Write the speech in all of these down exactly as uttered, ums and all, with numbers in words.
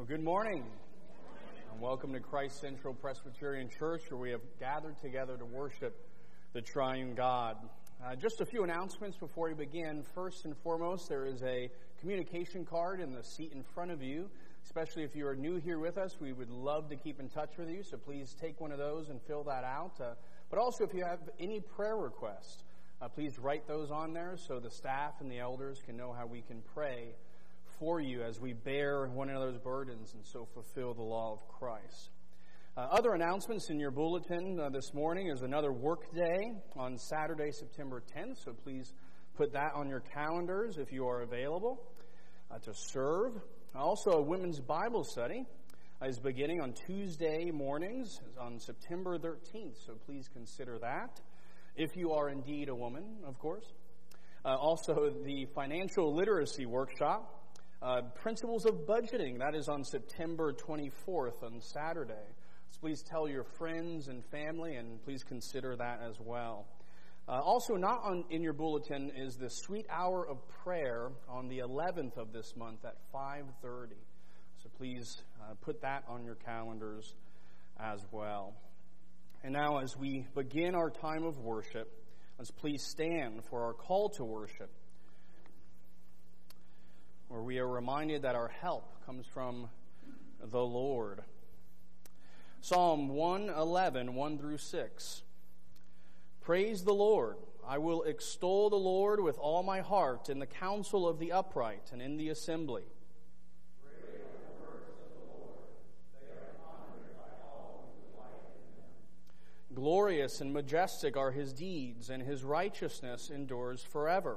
Well, good morning, and welcome to Christ Central Presbyterian Church, where we have gathered together to worship the triune God. Uh, just a few announcements before we begin. First and foremost, there is a communication card in the seat in front of you. Especially if you are new here with us, we would love to keep in touch with you, so please take one of those and fill that out. Uh, but also, if you have any prayer requests, uh, please write those on there so the staff and the elders can know how we can pray for you as we bear one another's burdens and so fulfill the law of Christ. Uh, other announcements in your bulletin uh, this morning is another work day on Saturday, September tenth, so please put that on your calendars if you are available uh, to serve. Also, a women's Bible study is beginning on Tuesday mornings on September thirteenth, so please consider that, if you are indeed a woman, of course. Uh, also, the financial literacy workshop, Uh, Principles of Budgeting, that is on September twenty-fourth on Saturday. So please tell your friends and family, and please consider that as well. Uh, also, not on, in your bulletin is the Sweet Hour of Prayer on the eleventh of this month at five thirty. So please uh, put that on your calendars as well. And now, as we begin our time of worship, let's please stand for our call to worship, where we are reminded that our help comes from the Lord. Psalm one eleven, one through six. Praise the Lord. I will extol the Lord with all my heart in the council of the upright and in the assembly. Great are the works of the Lord. They are honored by all who delight in them. Glorious and majestic are his deeds, and his righteousness endures forever.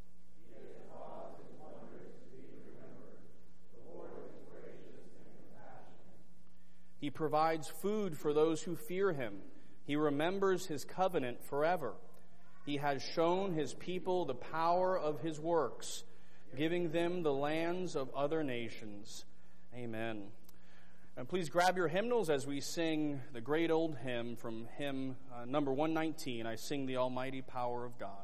He provides food for those who fear him. He remembers his covenant forever. He has shown his people the power of his works, giving them the lands of other nations. Amen. And please grab your hymnals as we sing the great old hymn from hymn uh, number one nineteen, I Sing the Almighty Power of God.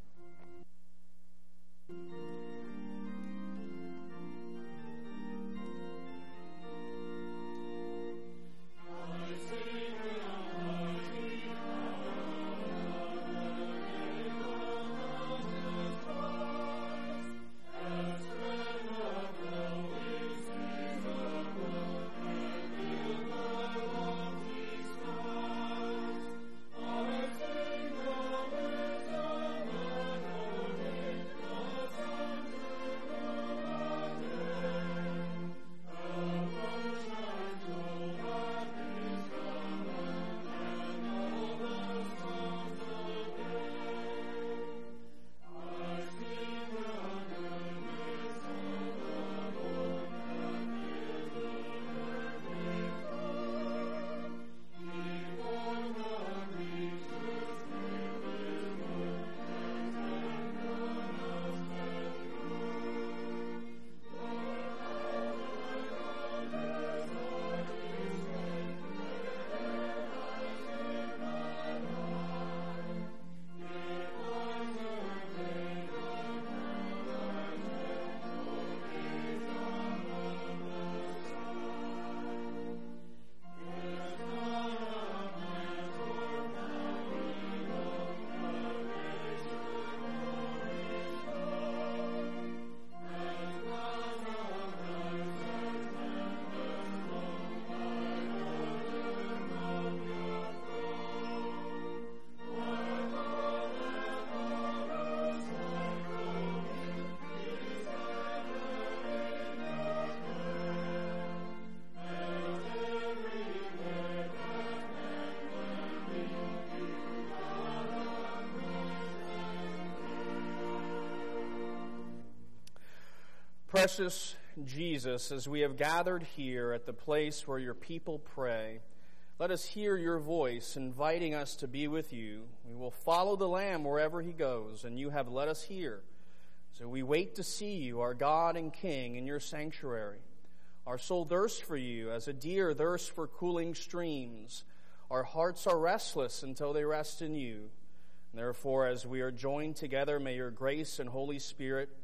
Precious Jesus, as we have gathered here at the place where your people pray, let us hear your voice inviting us to be with you. We will follow the Lamb wherever he goes, and you have led us here. So we wait to see you, our God and King, in your sanctuary. Our soul thirsts for you as a deer thirsts for cooling streams. Our hearts are restless until they rest in you. Therefore, as we are joined together, may your grace and Holy Spirit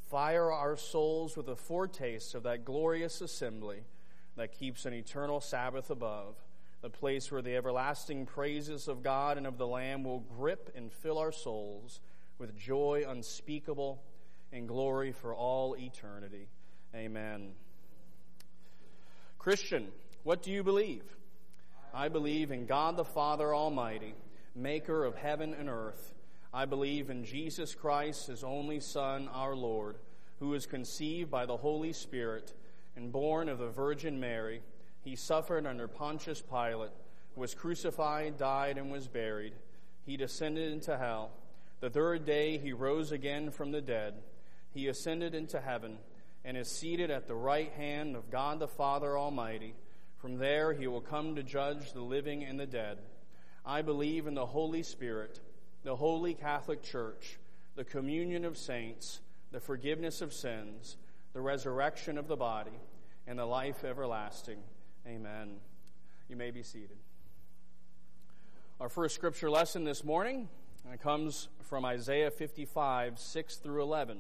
Fire our souls with a foretaste of that glorious assembly that keeps an eternal Sabbath above, the place where the everlasting praises of God and of the Lamb will grip and fill our souls with joy unspeakable and glory for all eternity. Amen. Christian, what do you believe? I believe in God the Father Almighty, maker of heaven and earth. I believe in Jesus Christ, his only Son, our Lord, who was conceived by the Holy Spirit and born of the Virgin Mary. He suffered under Pontius Pilate, was crucified, died, and was buried. He descended into hell. The third day he rose again from the dead. He ascended into heaven and is seated at the right hand of God the Father Almighty. From there he will come to judge the living and the dead. I believe in the Holy Spirit, the Holy Catholic Church, the communion of saints, the forgiveness of sins, the resurrection of the body, and the life everlasting. Amen. You may be seated. Our first scripture lesson this morning comes from Isaiah fifty-five, six through eleven.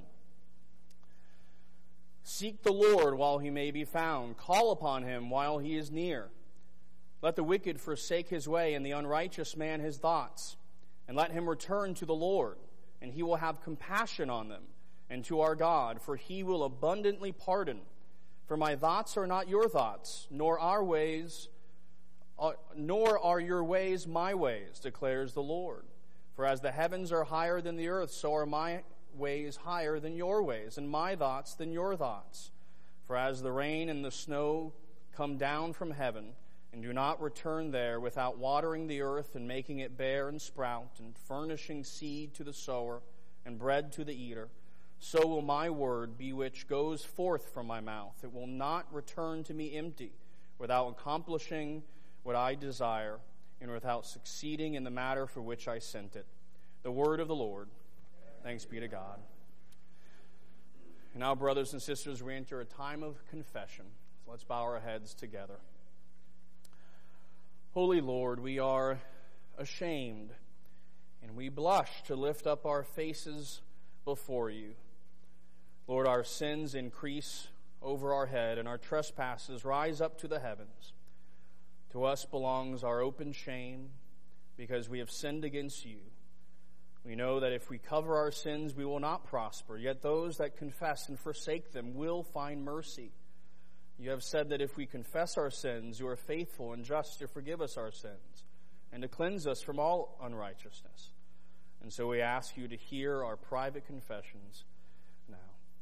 Seek the Lord while he may be found. Call upon him while he is near. Let the wicked forsake his way, and the unrighteous man his thoughts. And let him return to the Lord, and he will have compassion on them, and to our God, for he will abundantly pardon. For my thoughts are not your thoughts, nor our ways, uh, nor are your ways my ways, declares the Lord. For as the heavens are higher than the earth, so are my ways higher than your ways, and my thoughts than your thoughts. For as the rain and the snow come down from heaven, and do not return there without watering the earth and making it bear and sprout, and furnishing seed to the sower and bread to the eater, so will my word be which goes forth from my mouth. It will not return to me empty, without accomplishing what I desire, and without succeeding in the matter for which I sent it. The word of the Lord. Thanks be to God. And now, brothers and sisters, we enter a time of confession. So let's bow our heads together. Holy Lord, we are ashamed, and we blush to lift up our faces before you. Lord, our sins increase over our head, and our trespasses rise up to the heavens. To us belongs our open shame, because we have sinned against you. We know that if we cover our sins, we will not prosper, yet those that confess and forsake them will find mercy. You have said that if we confess our sins, you are faithful and just to forgive us our sins and to cleanse us from all unrighteousness. And so we ask you to hear our private confessions now.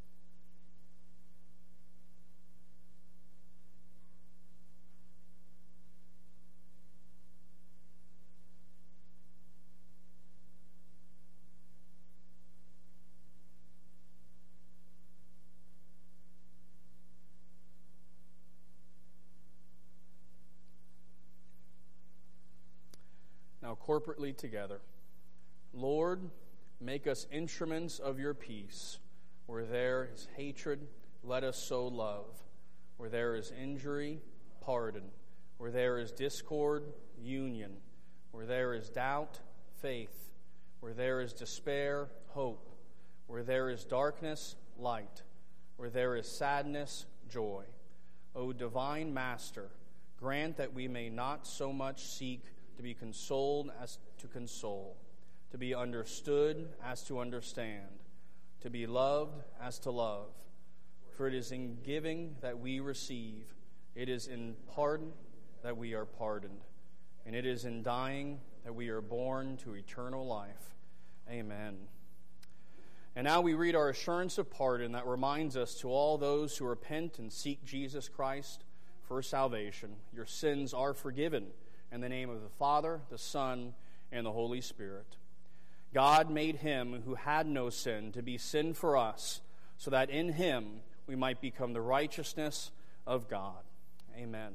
Now, corporately together. Lord, make us instruments of your peace. Where there is hatred, let us sow love. Where there is injury, pardon. Where there is discord, union. Where there is doubt, faith. Where there is despair, hope. Where there is darkness, light. Where there is sadness, joy. O divine Master, grant that we may not so much seek to be consoled as to console, to be understood as to understand, to be loved as to love. For it is in giving that we receive, it is in pardon that we are pardoned, and it is in dying that we are born to eternal life. Amen. And now we read our assurance of pardon that reminds us to all those who repent and seek Jesus Christ for salvation. Your sins are forgiven. In the name of the Father, the Son, and the Holy Spirit. God made him who had no sin to be sin for us, so that in him we might become the righteousness of God. Amen.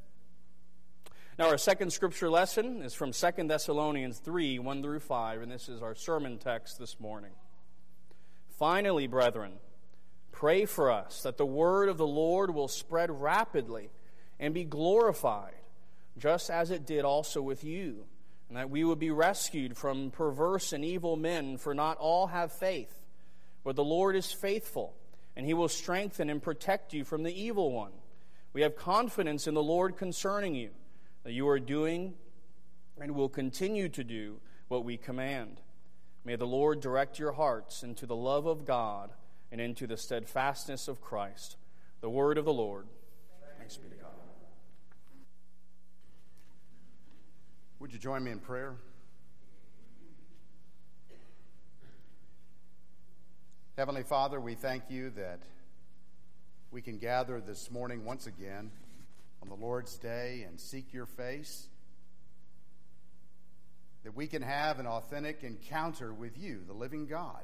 Now our second scripture lesson is from Second Thessalonians three, one through five, and this is our sermon text this morning. Finally, brethren, pray for us that the word of the Lord will spread rapidly and be glorified, just as it did also with you, and that we would be rescued from perverse and evil men, for not all have faith. But the Lord is faithful, and he will strengthen and protect you from the evil one. We have confidence in the Lord concerning you, that you are doing and will continue to do what we command. May the Lord direct your hearts into the love of God and into the steadfastness of Christ. The word of the Lord. Thanks be to God. Would you join me in prayer? Heavenly Father, we thank you that we can gather this morning once again on the Lord's Day and seek your face, that we can have an authentic encounter with you, the living God,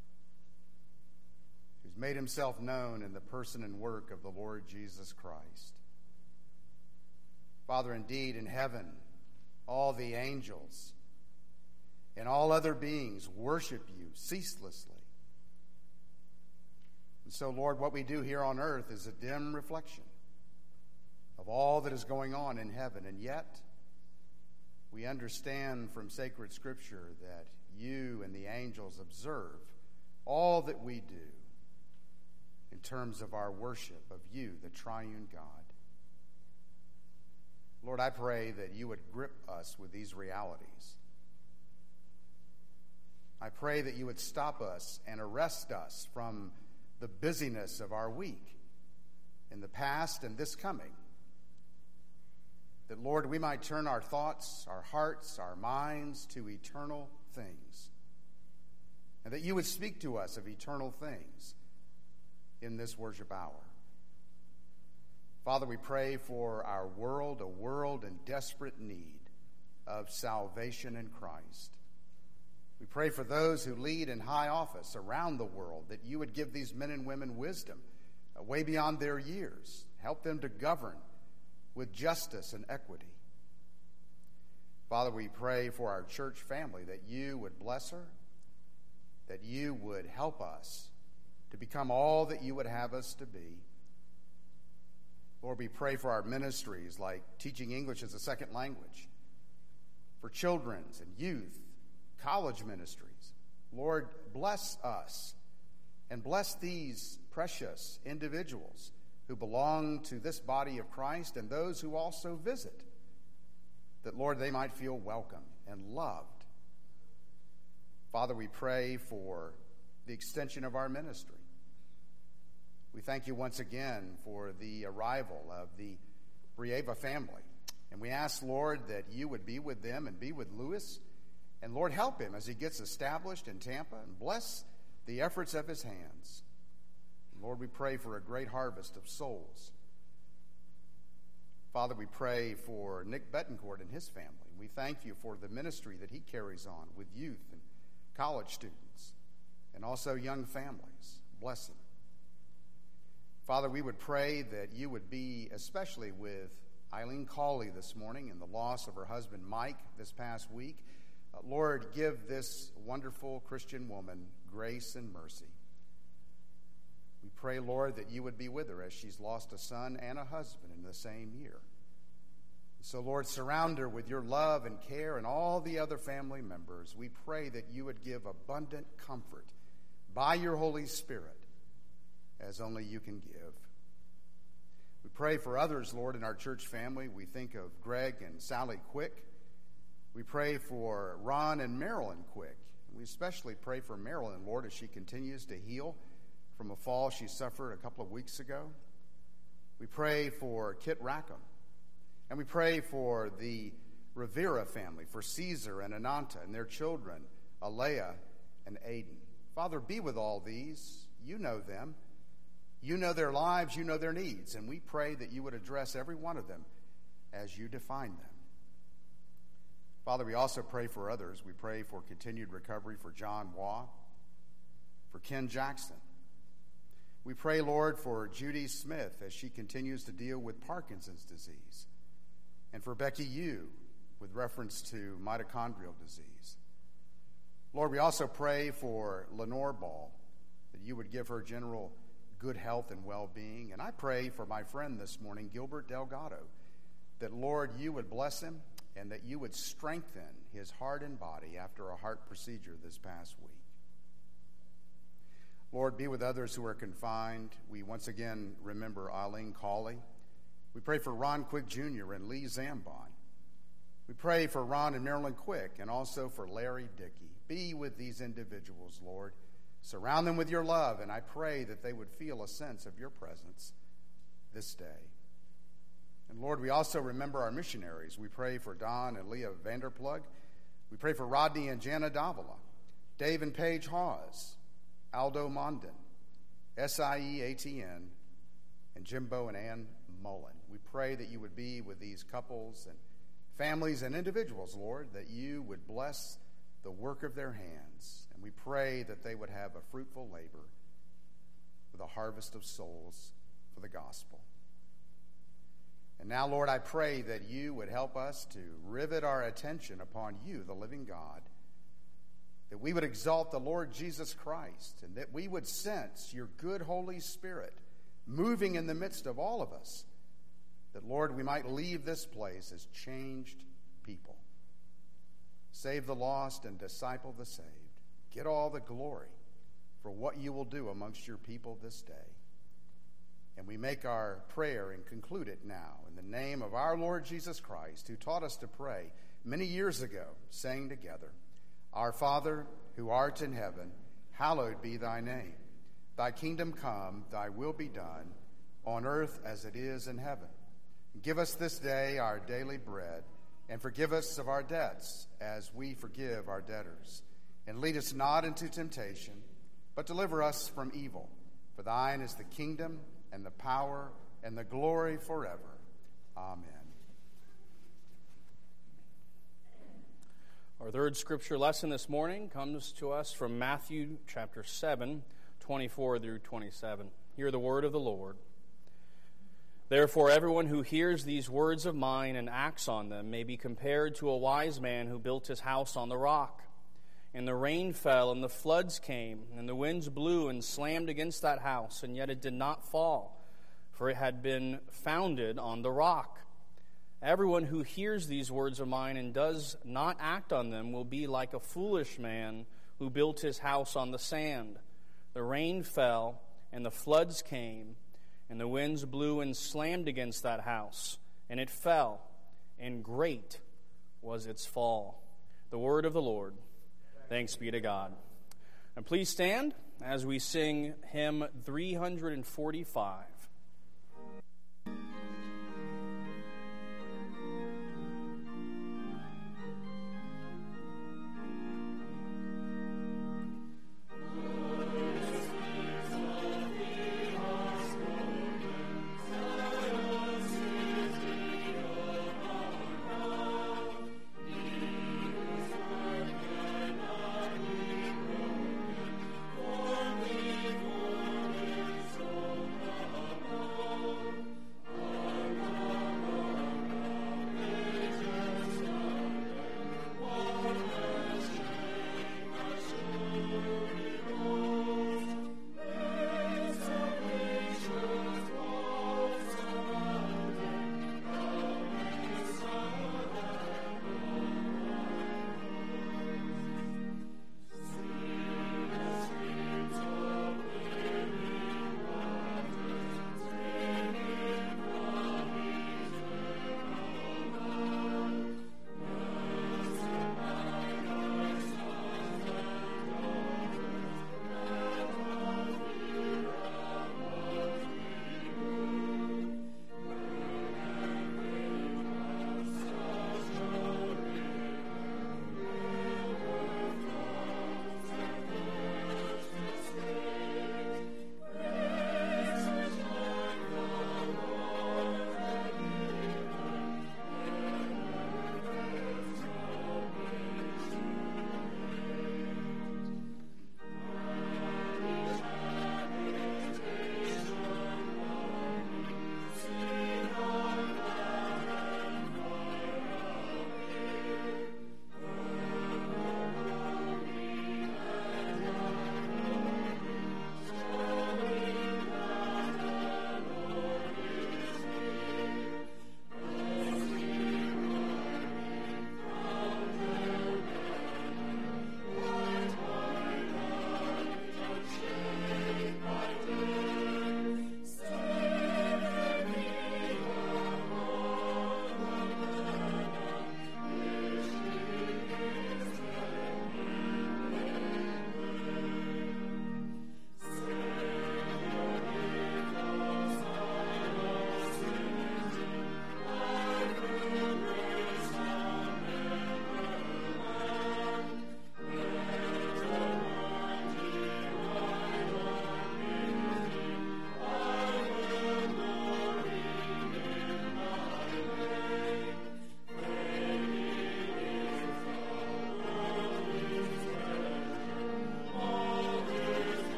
who's made himself known in the person and work of the Lord Jesus Christ. Father, indeed, in heaven, all the angels and all other beings worship you ceaselessly. And so, Lord, what we do here on earth is a dim reflection of all that is going on in heaven. And yet, we understand from sacred Scripture that you and the angels observe all that we do in terms of our worship of you, the triune God. Lord, I pray that you would grip us with these realities. I pray that you would stop us and arrest us from the busyness of our week in the past and this coming. That, Lord, we might turn our thoughts, our hearts, our minds to eternal things. And that you would speak to us of eternal things in this worship hour. Father, we pray for our world, a world in desperate need of salvation in Christ. We pray for those who lead in high office around the world, that you would give these men and women wisdom uh, way beyond their years. Help them to govern with justice and equity. Father, we pray for our church family, that you would bless her, that you would help us to become all that you would have us to be. Lord, we pray for our ministries like teaching English as a second language, for children's and youth, college ministries. Lord, bless us and bless these precious individuals who belong to this body of Christ and those who also visit, that, Lord, they might feel welcome and loved. Father, we pray for the extension of our ministry. We thank you once again for the arrival of the Brieva family. And we ask, Lord, that you would be with them and be with Lewis. And, Lord, help him as he gets established in Tampa, and bless the efforts of his hands. And Lord, we pray for a great harvest of souls. Father, we pray for Nick Betancourt and his family. We thank you for the ministry that he carries on with youth and college students and also young families. Bless him. Father, we would pray that you would be especially with Eileen Cawley this morning and the loss of her husband Mike this past week. Uh, Lord, give this wonderful Christian woman grace and mercy. We pray, Lord, that you would be with her as she's lost a son and a husband in the same year. So, Lord, surround her with your love and care and all the other family members. We pray that you would give abundant comfort by your Holy Spirit, as only you can give. We pray for others, Lord, in our church family. We think of Greg and Sally Quick. We pray for Ron and Marilyn Quick. We especially pray for Marilyn, Lord, as she continues to heal from a fall she suffered a couple of weeks ago. We pray for Kit Rackham. And we pray for the Rivera family, for Caesar and Ananta and their children, Alea and Aiden. Father, be with all these. You know them. You know their lives, you know their needs, and we pray that you would address every one of them as you define them. Father, we also pray for others. We pray for continued recovery for John Waugh, for Ken Jackson. We pray, Lord, for Judy Smith as she continues to deal with Parkinson's disease, and for Becky Yu with reference to mitochondrial disease. Lord, we also pray for Lenore Ball, that you would give her general good health and well-being. And I pray for my friend this morning, Gilbert Delgado, that, Lord, you would bless him and that you would strengthen his heart and body after a heart procedure this past week. Lord, be with others who are confined. We once again remember Eileen Cawley. We pray for Ron Quick Junior and Lee Zambon. We pray for Ron and Marilyn Quick and also for Larry Dickey. Be with these individuals, Lord. Surround them with your love, and I pray that they would feel a sense of your presence this day. And Lord, we also remember our missionaries. We pray for Don and Leah Vanderplug. We pray for Rodney and Jana Davila, Dave and Paige Hawes, Aldo Mondin, S I E A T N, and Jimbo and Ann Mullen. We pray that you would be with these couples and families and individuals, Lord, that you would bless the work of their hands. And we pray that they would have a fruitful labor with a harvest of souls for the gospel. And now, Lord, I pray that you would help us to rivet our attention upon you, the living God, that we would exalt the Lord Jesus Christ, and that we would sense your good Holy Spirit moving in the midst of all of us, that, Lord, we might leave this place as changed people. Save the lost and disciple the saved. Get all the glory for what you will do amongst your people this day. And we make our prayer and conclude it now in the name of our Lord Jesus Christ, who taught us to pray many years ago, saying together, Our Father, who art in heaven, hallowed be thy name. Thy kingdom come, thy will be done, on earth as it is in heaven. Give us this day our daily bread, and forgive us of our debts, as we forgive our debtors. And lead us not into temptation, but deliver us from evil. For thine is the kingdom, and the power, and the glory forever. Amen. Our third scripture lesson this morning comes to us from Matthew chapter seven, twenty-four through twenty-seven. Hear the word of the Lord. Therefore, everyone who hears these words of mine and acts on them may be compared to a wise man who built his house on the rock. And the rain fell, and the floods came, and the winds blew and slammed against that house, and yet it did not fall, for it had been founded on the rock. Everyone who hears these words of mine and does not act on them will be like a foolish man who built his house on the sand. The rain fell, and the floods came, and the winds blew and slammed against that house, and it fell, and great was its fall. The word of the Lord. Thanks be to God. And please stand as we sing hymn three forty-five. For me, for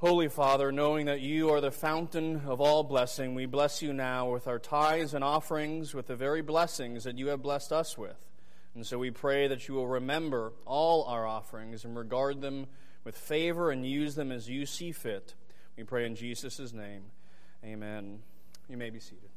Holy Father, knowing that you are the fountain of all blessing, we bless you now with our tithes and offerings, with the very blessings that you have blessed us with. And so we pray that you will remember all our offerings and regard them with favor and use them as you see fit. We pray in Jesus' name. Amen. You may be seated.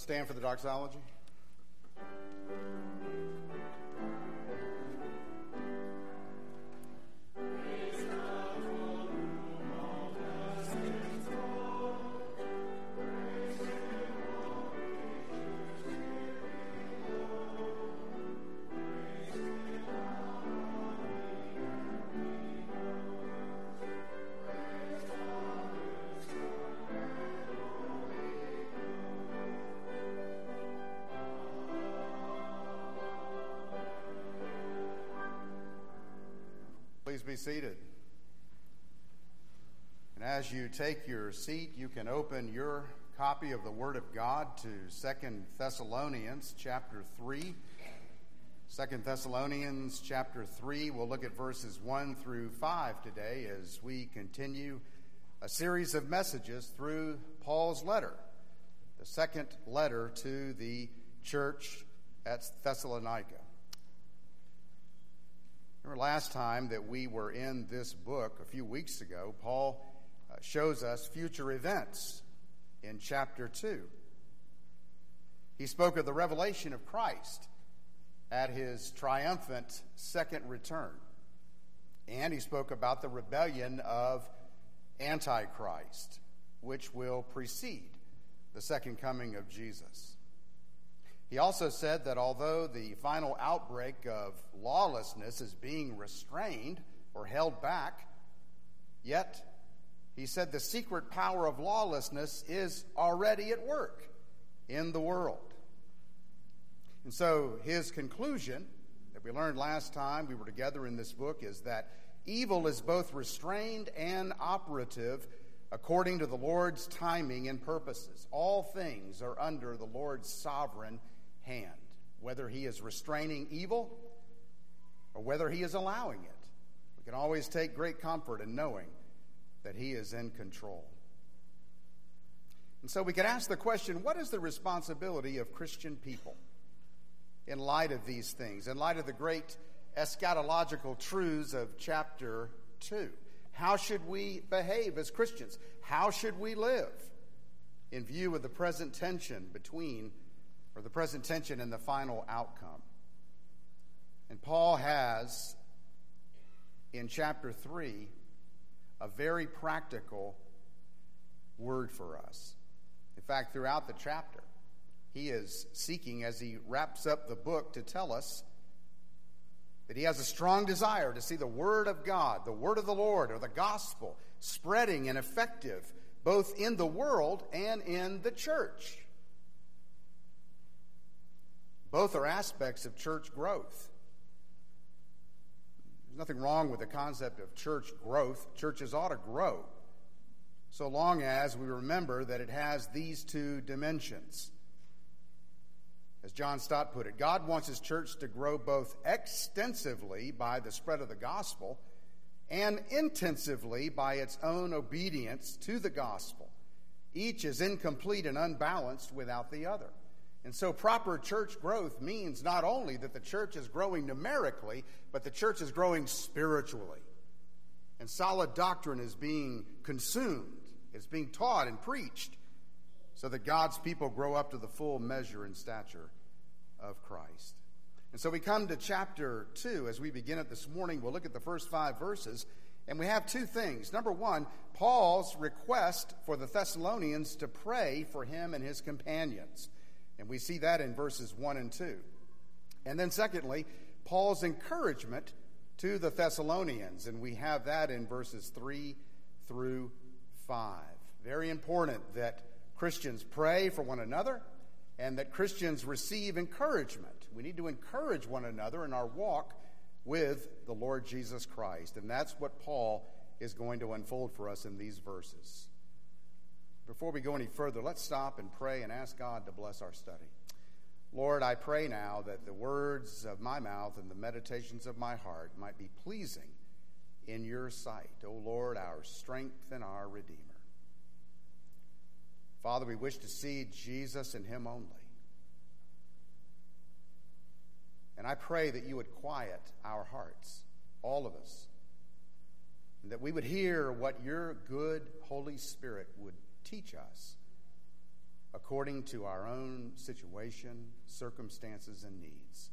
Let's stand for the doxology. Please be seated. And as you take your seat, you can open your copy of the Word of God to Second Thessalonians chapter three. Second Thessalonians chapter three, we'll look at verses one through five today as we continue a series of messages through Paul's letter, the second letter to the church at Thessalonica. Remember last time that we were in this book a few weeks ago, Paul uh, shows us future events in chapter two. He spoke of the revelation of Christ at his triumphant second return. And he spoke about the rebellion of Antichrist, which will precede the second coming of Jesus. He also said that although the final outbreak of lawlessness is being restrained or held back, yet he said the secret power of lawlessness is already at work in the world. And so his conclusion that we learned last time we were together in this book is that evil is both restrained and operative according to the Lord's timing and purposes. All things are under the Lord's sovereign hand, whether he is restraining evil or whether he is allowing it. We can always take great comfort in knowing that he is in control. And so we can ask the question, what is the responsibility of Christian people in light of these things, in light of the great eschatological truths of chapter two? How should we behave as Christians? How should we live in view of the present tension between or the present tension and the final outcome? And Paul has, in chapter three, a very practical word for us. In fact, throughout the chapter, he is seeking, as he wraps up the book, to tell us that he has a strong desire to see the Word of God, the Word of the Lord, or the gospel, spreading and effective both in the world and in the church. Both are aspects of church growth. There's nothing wrong with the concept of church growth. Churches ought to grow, so long as we remember that it has these two dimensions. As John Stott put it, God wants his church to grow both extensively by the spread of the gospel and intensively by its own obedience to the gospel. Each is incomplete and unbalanced without the other. And so proper church growth means not only that the church is growing numerically, but the church is growing spiritually. And solid doctrine is being consumed, it's being taught and preached, so that God's people grow up to the full measure and stature of Christ. And so we come to chapter two. As we begin it this morning, we'll look at the first five verses, and we have two things. Number one, Paul's request for the Thessalonians to pray for him and his companions. And we see that in verses one and two. And then secondly, Paul's encouragement to the Thessalonians, and we have that in verses three through five. Very important that Christians pray for one another and that Christians receive encouragement. We need to encourage one another in our walk with the Lord Jesus Christ. And that's what Paul is going to unfold for us in these verses. Before we go any further, let's stop and pray and ask God to bless our study. Lord, I pray now that the words of my mouth and the meditations of my heart might be pleasing in your sight, O Lord, our strength and our Redeemer. Father, we wish to see Jesus and him only. And I pray that you would quiet our hearts, all of us, and that we would hear what your good Holy Spirit would teach us according to our own situation, circumstances, and needs.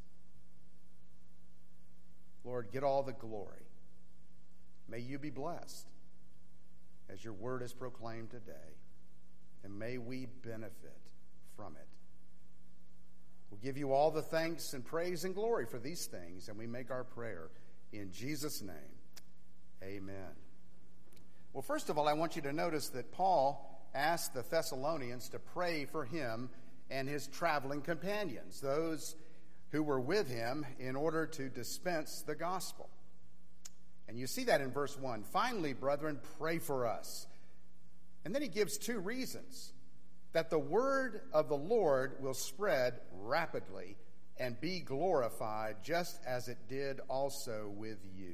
Lord, get all the glory. May you be blessed as your word is proclaimed today, and may we benefit from it. We'll give you all the thanks and praise and glory for these things, and we make our prayer in Jesus' name. Amen. Well, first of all, I want you to notice that Paul asked the Thessalonians to pray for him and his traveling companions, those who were with him, in order to dispense the gospel. And you see that in verse one. Finally, brethren, pray for us. And then he gives two reasons: that the word of the Lord will spread rapidly and be glorified, just as it did also with you.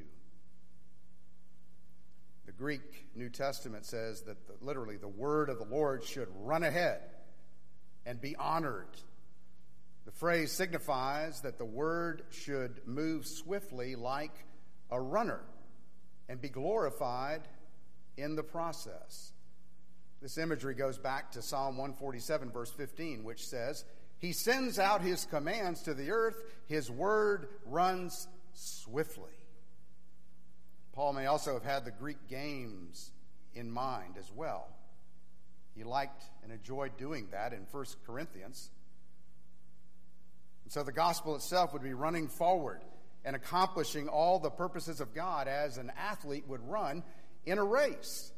The Greek New Testament says that the, literally the word of the Lord should run ahead and be honored. The phrase signifies that the word should move swiftly like a runner and be glorified in the process. This imagery goes back to Psalm one forty-seven, verse fifteen, which says, He sends out his commands to the earth, his word runs swiftly. Paul may also have had the Greek games in mind as well. He liked and enjoyed doing that in First Corinthians. And so the gospel itself would be running forward and accomplishing all the purposes of God as an athlete would run in a race.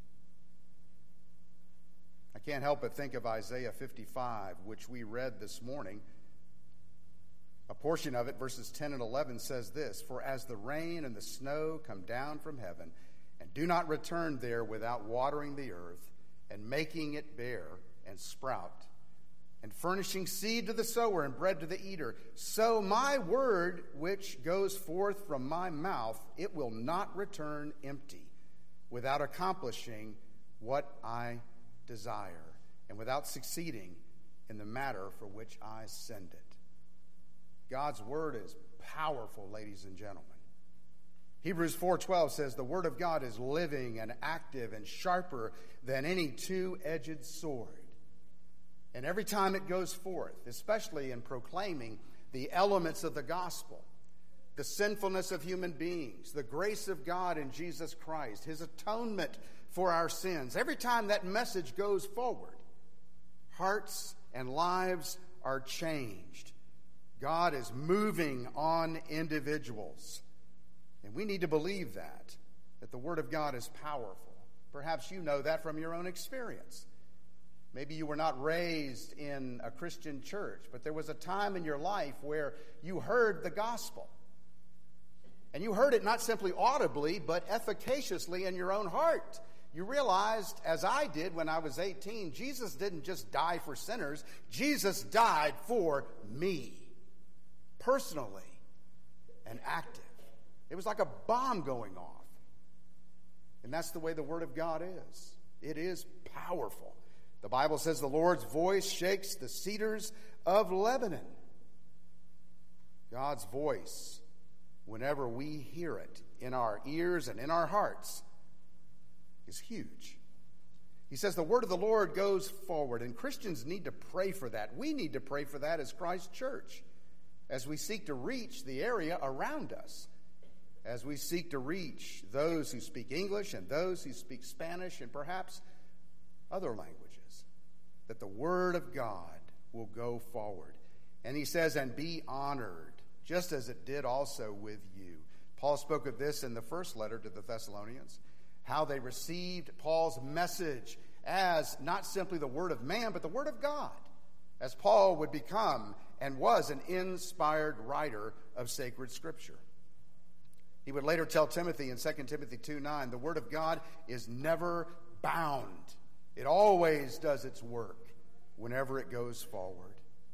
I can't help but think of Isaiah fifty-five, which we read this morning. A portion of it, verses ten and eleven, says this: For as the rain and the snow come down from heaven, and do not return there without watering the earth, and making it bear and sprout, and furnishing seed to the sower and bread to the eater, so my word which goes forth from my mouth, it will not return empty, without accomplishing what I desire, and without succeeding in the matter for which I send it. God's word is powerful, ladies and gentlemen. Hebrews four twelve says the word of God is living and active and sharper than any two-edged sword. And every time it goes forth, especially in proclaiming the elements of the gospel, the sinfulness of human beings, the grace of God in Jesus Christ, his atonement for our sins, every time that message goes forward, hearts and lives are changed. God is moving on individuals. And we need to believe that, that the Word of God is powerful. Perhaps you know that from your own experience. Maybe you were not raised in a Christian church, but there was a time in your life where you heard the gospel. And you heard it not simply audibly, but efficaciously in your own heart. You realized, as I did when I was eighteen, Jesus didn't just die for sinners. Jesus died for me. Personally and active. It was like a bomb going off. And that's the way the Word of God is. It is powerful. The Bible says the Lord's voice shakes the cedars of Lebanon. God's voice, whenever we hear it in our ears and in our hearts, is huge. He says the word of the Lord goes forward, and Christians need to pray for that. We need to pray for that as Christ Church, as we seek to reach the area around us, as we seek to reach those who speak English and those who speak Spanish and perhaps other languages, that the Word of God will go forward. And he says, and be honored, just as it did also with you. Paul spoke of this in the first letter to the Thessalonians, how they received Paul's message as not simply the Word of man, but the Word of God, as Paul would become and was an inspired writer of sacred Scripture. He would later tell Timothy in Second Timothy two nine, the Word of God is never bound. It always does its work whenever it goes forward.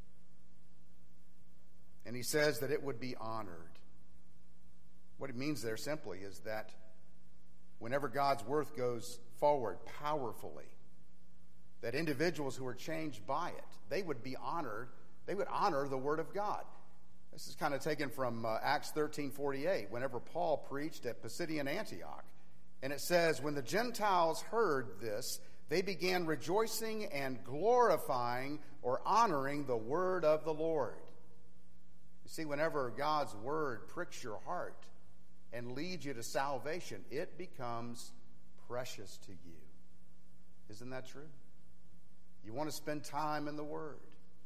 And he says that it would be honored. What it means there simply is that whenever God's word goes forward powerfully, that individuals who are changed by it, they would be honored. They would honor the Word of God. This is kind of taken from uh, Acts thirteen forty-eight, whenever Paul preached at Pisidian Antioch. And it says, when the Gentiles heard this, they began rejoicing and glorifying or honoring the word of the Lord. You see, whenever God's word pricks your heart and leads you to salvation, it becomes precious to you. Isn't that true? You want to spend time in the word.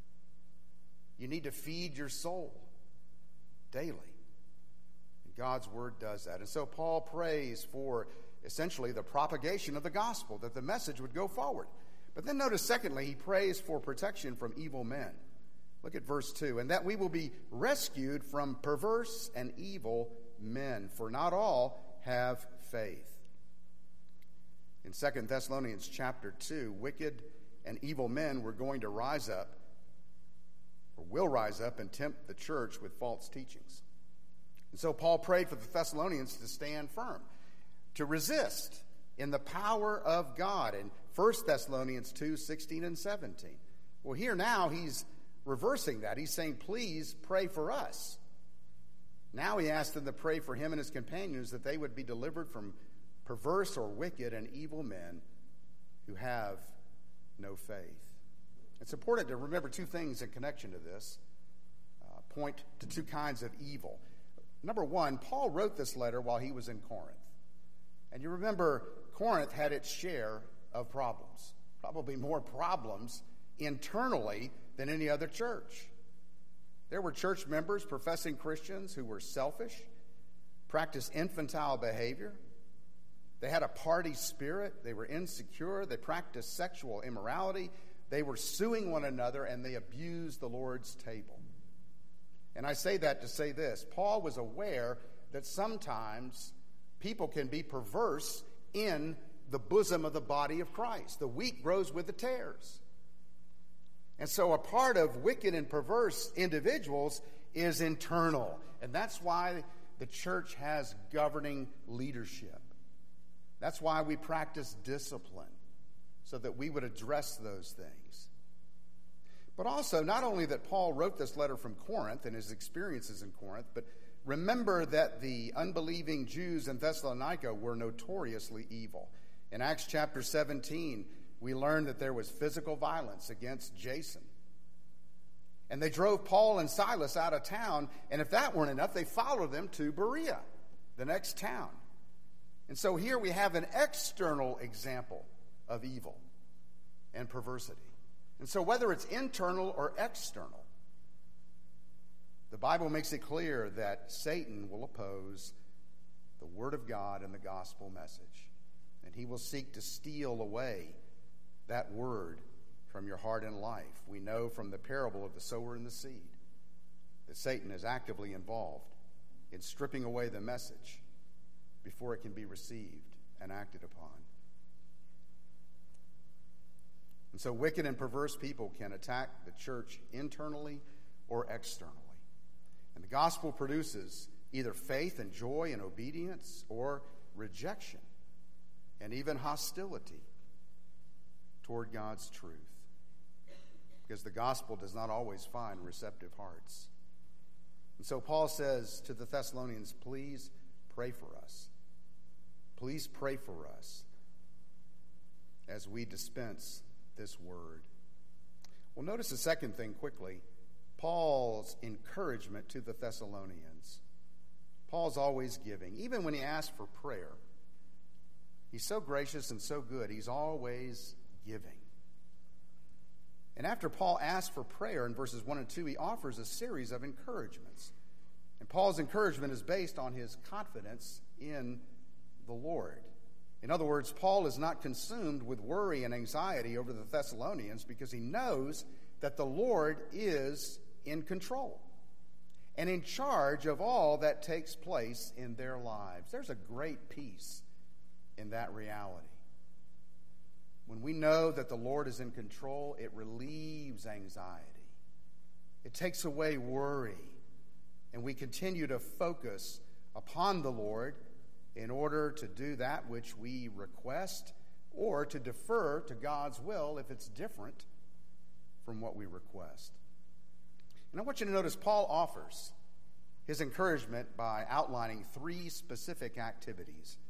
You need to feed your soul daily. And God's word does that. And so Paul prays for essentially the propagation of the gospel, that the message would go forward. But then notice, secondly, he prays for protection from evil men. Look at verse two. And that we will be rescued from perverse and evil men, for not all have faith. In Second Thessalonians chapter two, wicked and evil men were going to rise up, or will rise up, and tempt the church with false teachings. And so Paul prayed for the Thessalonians to stand firm, to resist in the power of God in First Thessalonians two, sixteen and seventeen. Well, here now he's reversing that. He's saying, please pray for us. Now he asked them to pray for him and his companions that they would be delivered from perverse or wicked and evil men who have no faith. It's important to remember two things in connection to this. Uh, point to two kinds of evil. Number one, Paul wrote this letter while he was in Corinth. And you remember, Corinth had its share of problems, probably more problems internally than any other church. There were church members, professing Christians, who were selfish, practiced infantile behavior. They had a party spirit. They were insecure. They practiced sexual immorality. They were suing one another, and they abused the Lord's table. And I say that to say this. Paul was aware that sometimes people can be perverse in the bosom of the body of Christ. The wheat grows with the tares. And so a part of wicked and perverse individuals is internal. And that's why the church has governing leadership. That's why we practice discipline, so that we would address those things. But also, not only that Paul wrote this letter from Corinth and his experiences in Corinth, but remember that the unbelieving Jews in Thessalonica were notoriously evil. In Acts chapter seventeen, we learn that there was physical violence against Jason. And they drove Paul and Silas out of town, and if that weren't enough, they followed them to Berea, the next town. And so here we have an external example of evil and perversity. And so whether it's internal or external, the Bible makes it clear that Satan will oppose the Word of God and the gospel message. And he will seek to steal away that word from your heart and life. We know from the parable of the sower and the seed that Satan is actively involved in stripping away the message before it can be received and acted upon. And so wicked and perverse people can attack the church internally or externally. And the gospel produces either faith and joy and obedience, or rejection and even hostility toward God's truth. Because the gospel does not always find receptive hearts. And so Paul says to the Thessalonians, please pray for us. Please pray for us as we dispense this word. Well, notice the second thing quickly. Paul's encouragement to the Thessalonians. Paul's always giving. Even when he asks for prayer, he's so gracious and so good. He's always giving. And after Paul asks for prayer in verses one and two, he offers a series of encouragements. And Paul's encouragement is based on his confidence in the Lord. In other words, Paul is not consumed with worry and anxiety over the Thessalonians because he knows that the Lord is in control and in charge of all that takes place in their lives. There's a great peace in that reality. When we know that the Lord is in control, it relieves anxiety. It takes away worry. And we continue to focus upon the Lord in order to do that which we request, or to defer to God's will if it's different from what we request. And I want you to notice Paul offers his encouragement by outlining three specific activities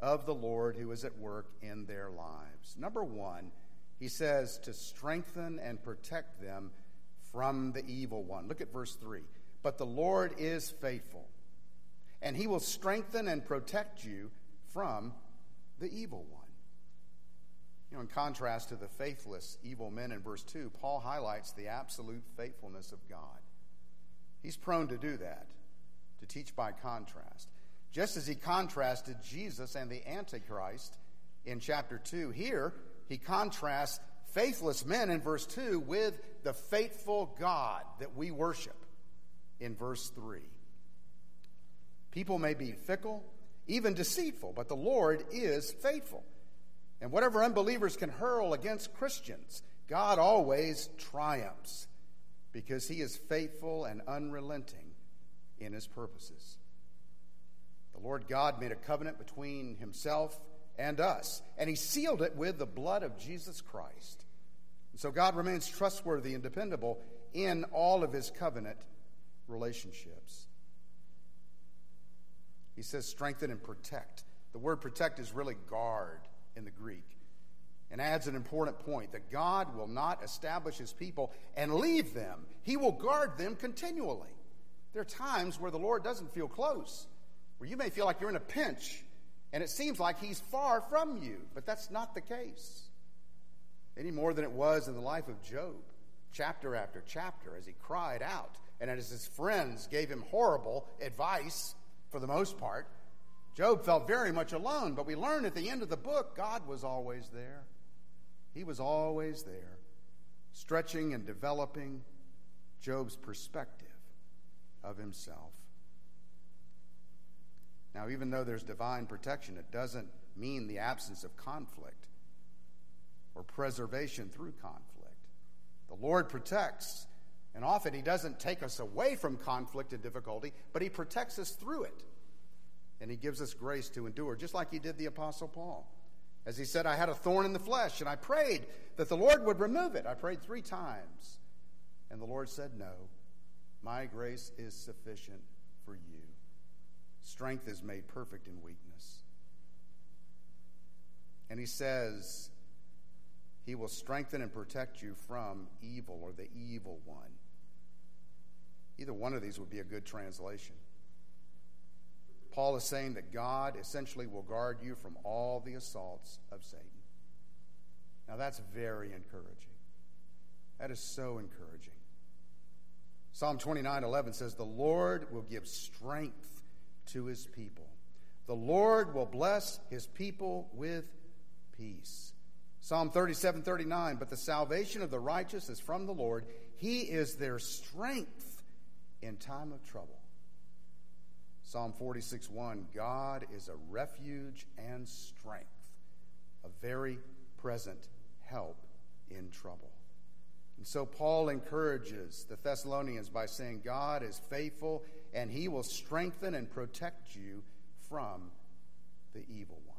of the Lord who is at work in their lives. Number one, he says to strengthen and protect them from the evil one. Look at verse three. But the Lord is faithful, and he will strengthen and protect you from the evil one. You know, in contrast to the faithless evil men in verse two, Paul highlights the absolute faithfulness of God. He's prone to do that, to teach by contrast. Just as he contrasted Jesus and the Antichrist in chapter two, here he contrasts faithless men in verse two with the faithful God that we worship in verse three. People may be fickle, even deceitful, but the Lord is faithful. And whatever unbelievers can hurl against Christians, God always triumphs because he is faithful and unrelenting in his purposes. The Lord God made a covenant between himself and us, and he sealed it with the blood of Jesus Christ. And so God remains trustworthy and dependable in all of his covenant relationships. He says strengthen and protect. The word protect is really guard in the Greek, and adds an important point that God will not establish his people and leave them. He will guard them continually. There are times where the Lord doesn't feel close, where you may feel like you're in a pinch, and it seems like he's far from you, but that's not the case. Any more than it was in the life of Job, chapter after chapter, as he cried out, and as his friends gave him horrible advice, for the most part, Job felt very much alone, but we learn at the end of the book, God was always there. He was always there, stretching and developing Job's perspective of himself. Now, even though there's divine protection, it doesn't mean the absence of conflict or preservation through conflict. The Lord protects, and often he doesn't take us away from conflict and difficulty, but he protects us through it. And he gives us grace to endure, just like he did the Apostle Paul. As he said, I had a thorn in the flesh, and I prayed that the Lord would remove it. I prayed three times, and the Lord said, no, my grace is sufficient for you. Strength is made perfect in weakness. And he says he will strengthen and protect you from evil, or the evil one. Either one of these would be a good translation. Paul is saying that God essentially will guard you from all the assaults of Satan. Now that's very encouraging. That is so encouraging. Psalm twenty-nine eleven says, the Lord will give strength to his people. The Lord will bless his people with peace. Psalm thirty-seven thirty-nine, but the salvation of the righteous is from the Lord. He is their strength in time of trouble. Psalm forty-six one, God is a refuge and strength, a very present help in trouble. And so Paul encourages the Thessalonians by saying God is faithful and he will strengthen and protect you from the evil one.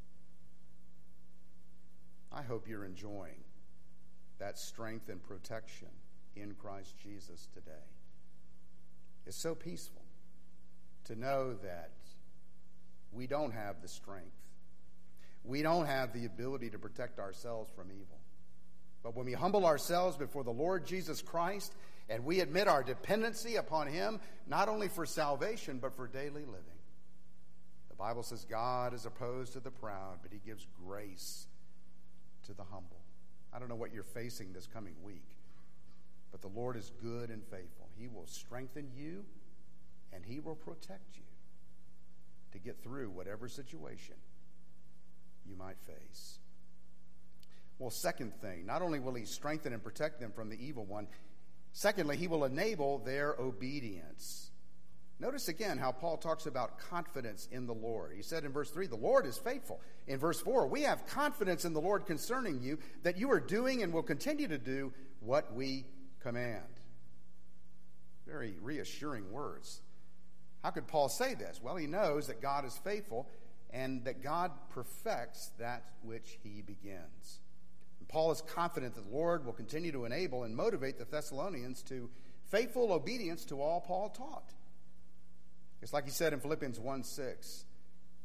I hope you're enjoying that strength and protection in Christ Jesus today. It's so peaceful to know that we don't have the strength. We don't have the ability to protect ourselves from evil. But when we humble ourselves before the Lord Jesus Christ and we admit our dependency upon him, not only for salvation, but for daily living, the Bible says God is opposed to the proud, but he gives grace to the humble. I don't know what you're facing this coming week, but the Lord is good and faithful. He will strengthen you and he will protect you to get through whatever situation you might face. Well, second thing, not only will he strengthen and protect them from the evil one, secondly, he will enable their obedience. Notice again how Paul talks about confidence in the Lord. He said in verse three, the Lord is faithful. In verse four, we have confidence in the Lord concerning you, that you are doing and will continue to do what we command. Very reassuring words. How could Paul say this? Well, he knows that God is faithful and that God perfects that which he begins. And Paul is confident that the Lord will continue to enable and motivate the Thessalonians to faithful obedience to all Paul taught. It's like he said in Philippians one six,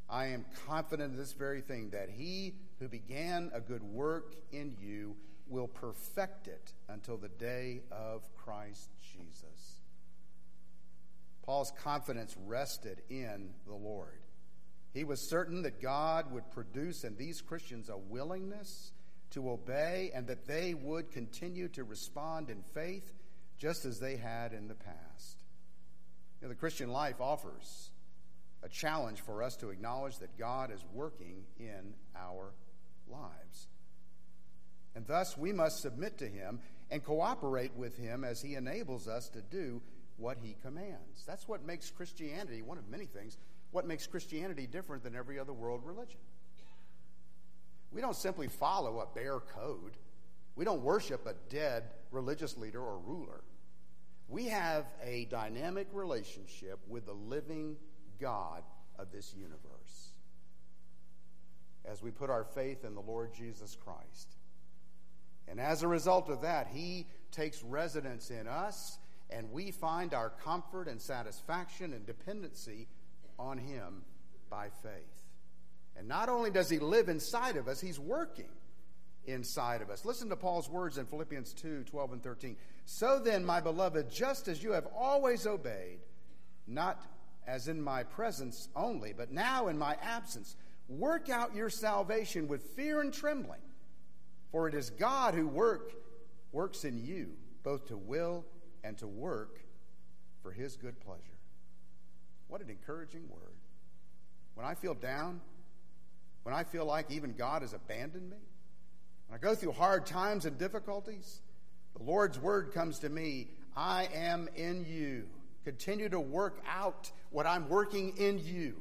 I am confident of this very thing, that he who began a good work in you will perfect it until the day of Christ Jesus. Paul's confidence rested in the Lord. He was certain that God would produce in these Christians a willingness to obey, and that they would continue to respond in faith just as they had in the past. You know, the Christian life offers a challenge for us to acknowledge that God is working in our lives. And thus we must submit to him and cooperate with him as he enables us to do what he commands. That's what makes Christianity, one of many things, what makes Christianity different than every other world religion. We don't simply follow a bare code. We don't worship a dead religious leader or ruler. We have a dynamic relationship with the living God of this universe as we put our faith in the Lord Jesus Christ. And as a result of that, he takes residence in us, and we find our comfort and satisfaction and dependency on him by faith. And not only does he live inside of us, he's working inside of us. Listen to Paul's words in Philippians two, twelve and thirteen. So then, my beloved, just as you have always obeyed, not as in my presence only, but now in my absence, work out your salvation with fear and trembling. For it is God who work, works in you, both to will and to work for his good pleasure. What an encouraging word. When I feel down, when I feel like even God has abandoned me, when I go through hard times and difficulties, the Lord's word comes to me, I am in you. Continue to work out what I'm working in you.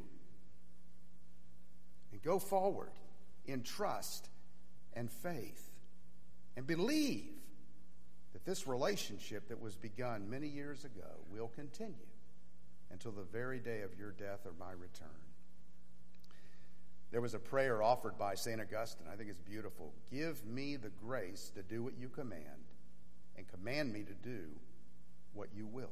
And go forward in trust and faith. And believe that this relationship that was begun many years ago will continue until the very day of your death or my return. There was a prayer offered by Saint Augustine. I think it's beautiful. Give me the grace to do what you command, and command me to do what you will.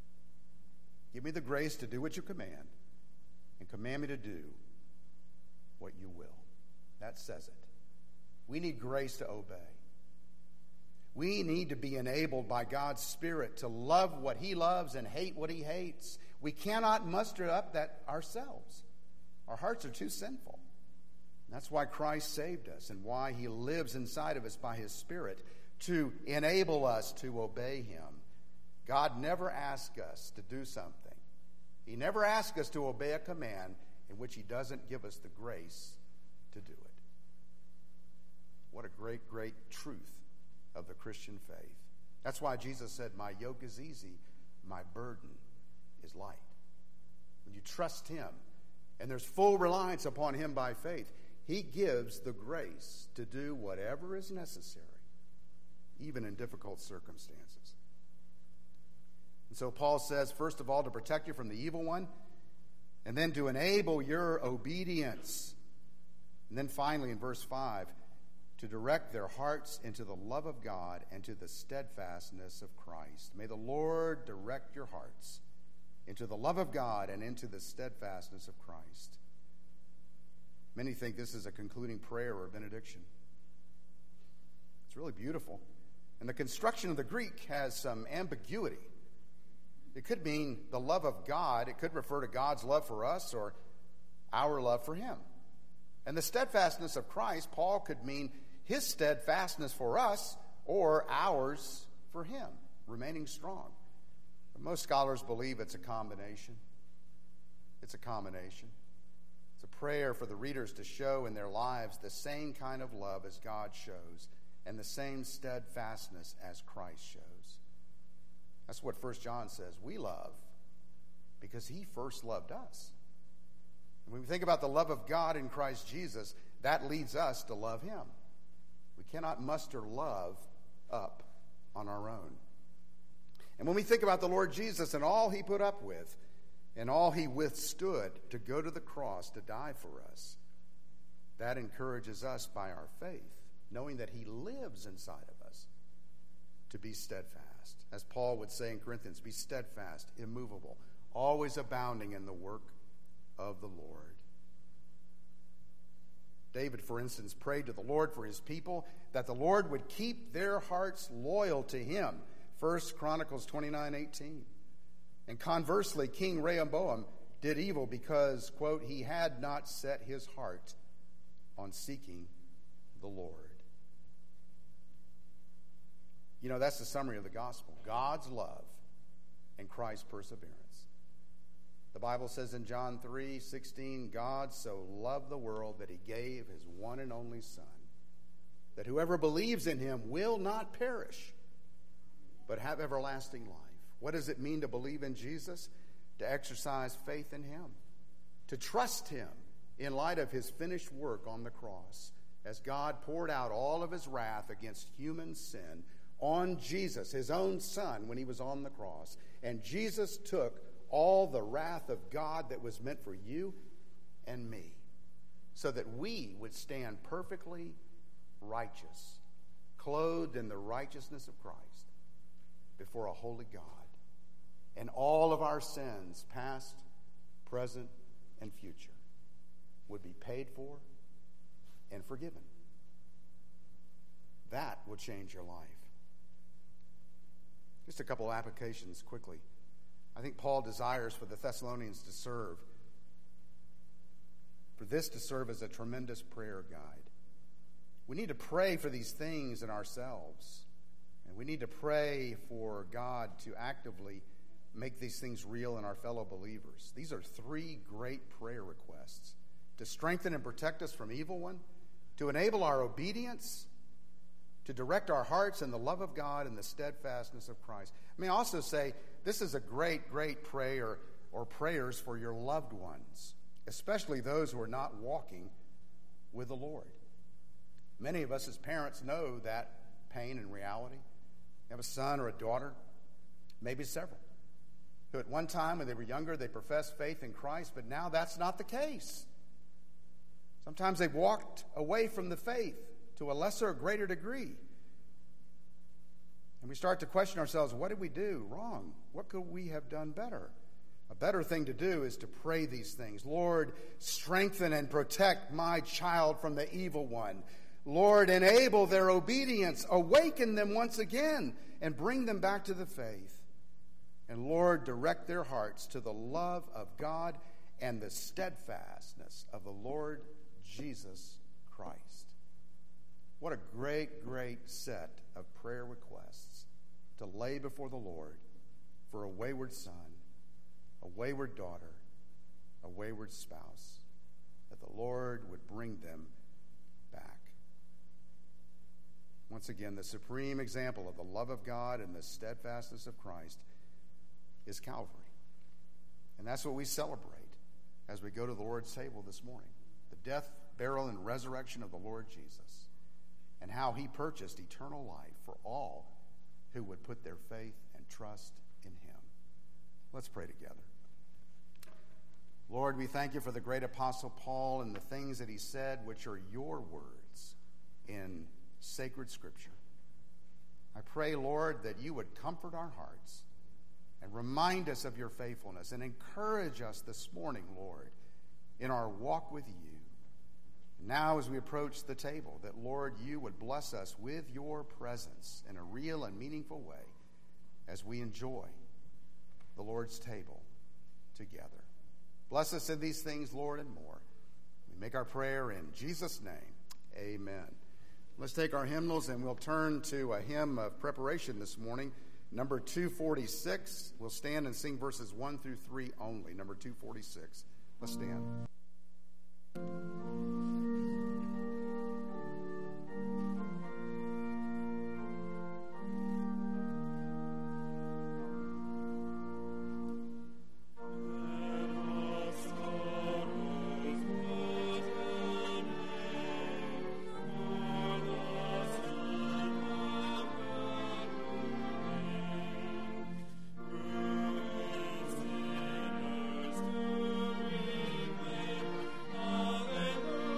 Give me the grace to do what you command, and command me to do what you will. That says it. We need grace to obey. We need to be enabled by God's Spirit to love what he loves and hate what he hates. We cannot muster up that ourselves. Our hearts are too sinful. That's why Christ saved us and why he lives inside of us by his Spirit to enable us to obey him. God never asked us to do something. He never asked us to obey a command in which he doesn't give us the grace to do it. What a great, great truth of the Christian faith. That's why Jesus said, my yoke is easy, my burden is light. When you trust him, and there's full reliance upon him by faith, he gives the grace to do whatever is necessary, even in difficult circumstances. And so Paul says, first of all, to protect you from the evil one, and then to enable your obedience. And then finally, in verse five, to direct their hearts into the love of God and to the steadfastness of Christ. May the Lord direct your hearts into the love of God and into the steadfastness of Christ. Many think this is a concluding prayer or benediction. It's really beautiful. And the construction of the Greek has some ambiguity. It could mean the love of God. It could refer to God's love for us or our love for him. And the steadfastness of Christ, Paul could mean his steadfastness for us or ours for him, remaining strong. But most scholars believe it's a combination. It's a combination. It's a prayer for the readers to show in their lives the same kind of love as God shows and the same steadfastness as Christ shows. That's what First John says. We love because he first loved us. And when we think about the love of God in Christ Jesus, that leads us to love him. We cannot muster love up on our own. And when we think about the Lord Jesus and all he put up with and all he withstood to go to the cross to die for us, that encourages us by our faith, knowing that he lives inside of us, to be steadfast. As Paul would say in Corinthians, be steadfast, immovable, always abounding in the work of the Lord. David, for instance, prayed to the Lord for his people that the Lord would keep their hearts loyal to him. First Chronicles twenty-nine eighteen. And conversely, King Rehoboam did evil because, quote, he had not set his heart on seeking the Lord. You know, that's the summary of the gospel. God's love and Christ's perseverance. The Bible says in John three sixteen, God so loved the world that he gave his one and only Son, that whoever believes in him will not perish, but have everlasting life. What does it mean to believe in Jesus? To exercise faith in him, to trust him in light of his finished work on the cross, as God poured out all of his wrath against human sin on Jesus, his own Son, when he was on the cross. And Jesus took all the wrath of God that was meant for you and me, so that we would stand perfectly righteous, clothed in the righteousness of Christ before a holy God. And all of our sins, past, present, and future, would be paid for and forgiven. That will change your life. Just a couple of applications quickly. I think Paul desires for the Thessalonians to serve, for this to serve as a tremendous prayer guide. We need to pray for these things in ourselves, and we need to pray for God to actively make these things real in our fellow believers. These are three great prayer requests: to strengthen and protect us from evil one, to enable our obedience, to direct our hearts in the love of God and the steadfastness of Christ. I may also say this is a great, great prayer or prayers for your loved ones, especially those who are not walking with the Lord. Many of us as parents know that pain and reality. You have a son or a daughter, maybe several, who at one time when they were younger, they professed faith in Christ, but now that's not the case. Sometimes they've walked away from the faith to a lesser or greater degree. And we start to question ourselves, what did we do wrong? What could we have done better? A better thing to do is to pray these things. Lord, strengthen and protect my child from the evil one. Lord, enable their obedience. Awaken them once again and bring them back to the faith. And Lord, direct their hearts to the love of God and the steadfastness of the Lord Jesus Christ. What a great, great set of prayer requests to lay before the Lord for a wayward son, a wayward daughter, a wayward spouse, that the Lord would bring them back. Once again, the supreme example of the love of God and the steadfastness of Christ is Calvary. And that's what we celebrate as we go to the Lord's table this morning. The death, burial, and resurrection of the Lord Jesus, and how he purchased eternal life for all who would put their faith and trust in him. Let's pray together. Lord, we thank you for the great apostle Paul and the things that he said, which are your words in sacred scripture. I pray, Lord, that you would comfort our hearts and remind us of your faithfulness and encourage us this morning, Lord, in our walk with you. Now, as we approach the table, that, Lord, you would bless us with your presence in a real and meaningful way as we enjoy the Lord's table together. Bless us in these things, Lord, and more. We make our prayer in Jesus' name. Amen. Let's take our hymnals and we'll turn to a hymn of preparation this morning, number two forty-six. We'll stand and sing verses one through three only, number two forty-six. Let's stand. Alleluia.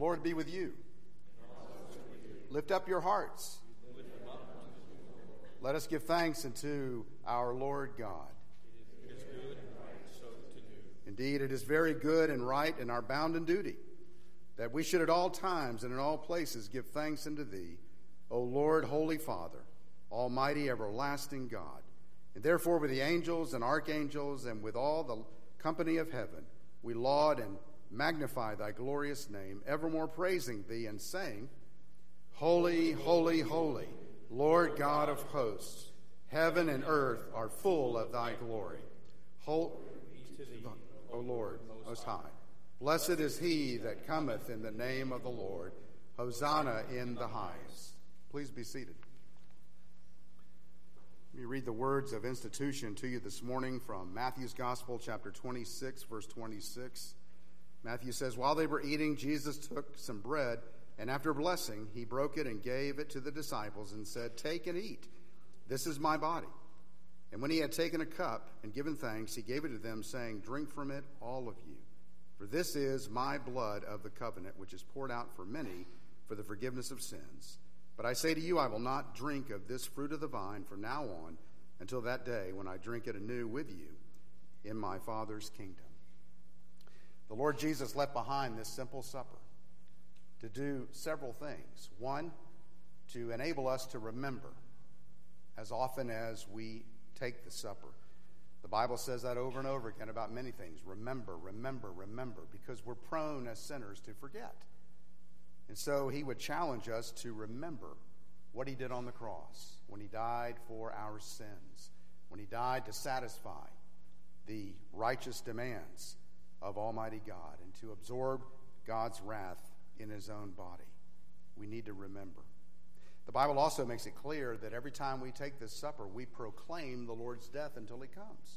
Lord be with you. Lift up your hearts. Let us give thanks unto our Lord God. It is good and right so to do. Indeed, it is very good and right and our bounden duty that we should at all times and in all places give thanks unto thee, O Lord, Holy Father, Almighty, everlasting God. And therefore with the angels and archangels and with all the company of heaven, we laud and magnify thy glorious name, evermore praising thee and saying, Holy, holy, holy, Lord God of hosts, heaven and earth are full of thy glory. Holy, O Lord, most high. Blessed is he that cometh in the name of the Lord. Hosanna in the highest. Please be seated. Let me read the words of institution to you this morning from Matthew's Gospel, chapter twenty-six, verse twenty-six. Matthew says, While they were eating, Jesus took some bread, and after blessing, he broke it and gave it to the disciples and said, Take and eat. This is my body. And when he had taken a cup and given thanks, he gave it to them, saying, Drink from it, all of you. For this is my blood of the covenant, which is poured out for many for the forgiveness of sins. But I say to you, I will not drink of this fruit of the vine from now on until that day when I drink it anew with you in my Father's kingdom. The Lord Jesus left behind this simple supper to do several things. One, to enable us to remember as often as we take the supper. The Bible says that over and over again about many things. Remember, remember, remember, because we're prone as sinners to forget. And so he would challenge us to remember what he did on the cross, when he died for our sins, when he died to satisfy the righteous demands of Almighty God and to absorb God's wrath in his own body. We need to remember. The Bible also makes it clear that every time we take this supper, we proclaim the Lord's death until he comes.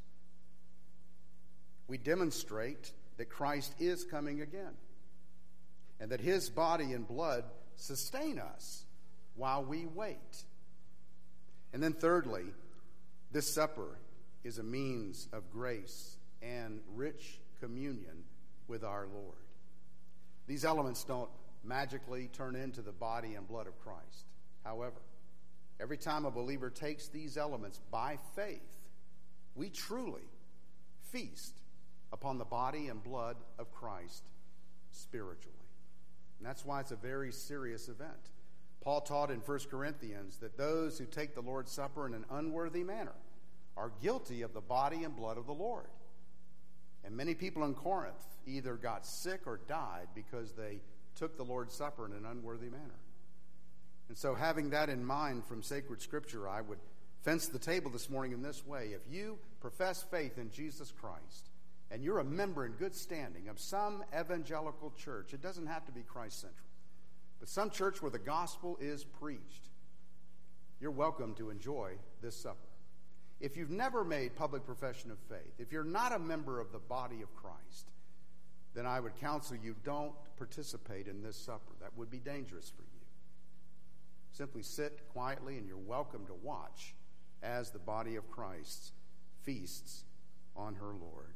We demonstrate that Christ is coming again and that his body and blood sustain us while we wait. And then thirdly, this supper is a means of grace and rich communion with our Lord. These elements don't magically turn into the body and blood of Christ. However, every time a believer takes these elements by faith, we truly feast upon the body and blood of Christ spiritually. And that's why it's a very serious event. Paul taught in First Corinthians that those who take the Lord's Supper in an unworthy manner are guilty of the body and blood of the Lord. And many people in Corinth either got sick or died because they took the Lord's Supper in an unworthy manner. And so having that in mind from sacred scripture, I would fence the table this morning in this way. If you profess faith in Jesus Christ and you're a member in good standing of some evangelical church, it doesn't have to be Christ-central, but some church where the gospel is preached, you're welcome to enjoy this supper. If you've never made public profession of faith, if you're not a member of the body of Christ, then I would counsel you don't participate in this supper. That would be dangerous for you. Simply sit quietly and you're welcome to watch as the body of Christ feasts on her Lord.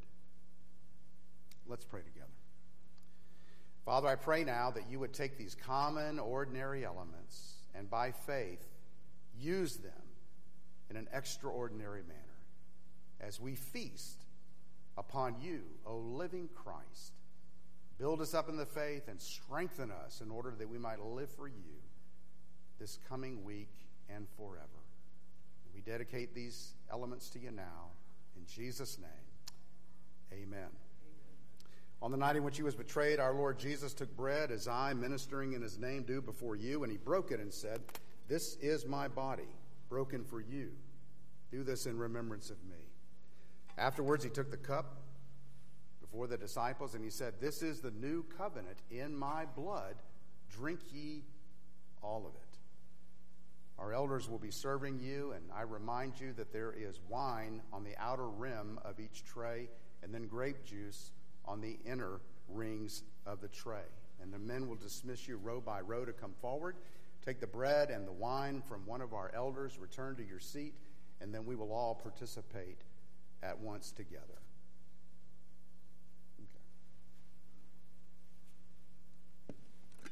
Let's pray together. Father, I pray now that you would take these common, ordinary elements and by faith use them in an extraordinary manner as we feast upon you, O living Christ. Build us up in the faith and strengthen us in order that we might live for you this coming week and forever. We dedicate these elements to you now. In Jesus' name, amen. On the night in which he was betrayed, our Lord Jesus took bread, as I, ministering in his name, do before you, and he broke it and said, This is my body, broken for you. Do this in remembrance of me. Afterwards, he took the cup before the disciples, and he said, This is the new covenant in my blood. Drink ye all of it. Our elders will be serving you, and I remind you that there is wine on the outer rim of each tray, and then grape juice on the inner rings of the tray. And the men will dismiss you row by row to come forward. Take the bread and the wine from one of our elders, return to your seat, and then we will all participate at once together. Okay.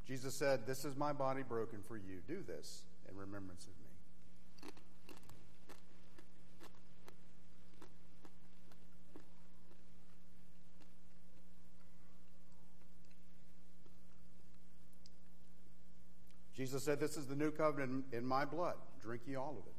Jesus said, "This is my body broken for you. Do this in remembrance of me." Jesus said, "This is the new covenant in my blood. Drink ye all of it."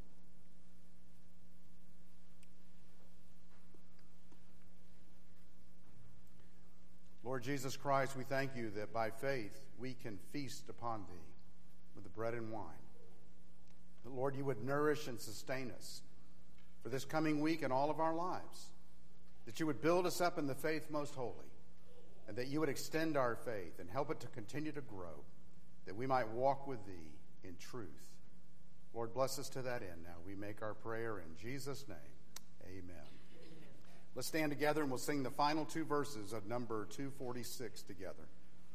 Lord Jesus Christ, we thank you that by faith we can feast upon thee with the bread and wine. That, Lord, you would nourish and sustain us for this coming week and all of our lives. That you would build us up in the faith most holy, and that you would extend our faith and help it to continue to grow, that we might walk with thee in truth. Lord, bless us to that end now. We make our prayer in Jesus' name. Amen. Let's stand together and we'll sing the final two verses of number two forty-six together.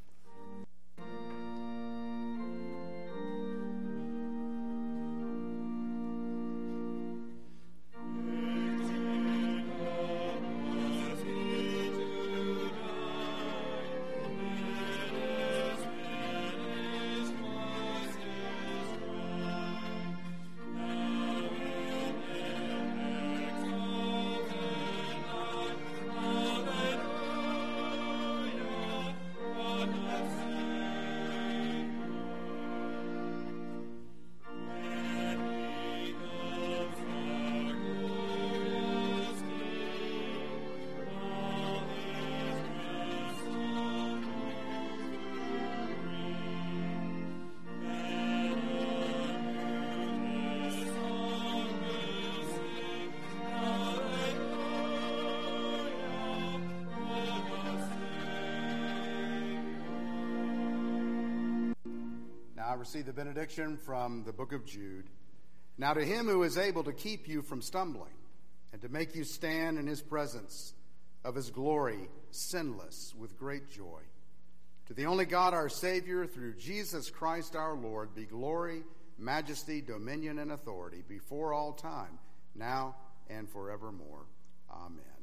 I receive the benediction from the book of Jude. Now to him who is able to keep you from stumbling and to make you stand in his presence of his glory, sinless with great joy. To the only God our Savior, through Jesus Christ our Lord, be glory, majesty, dominion, and authority before all time, now and forevermore. Amen.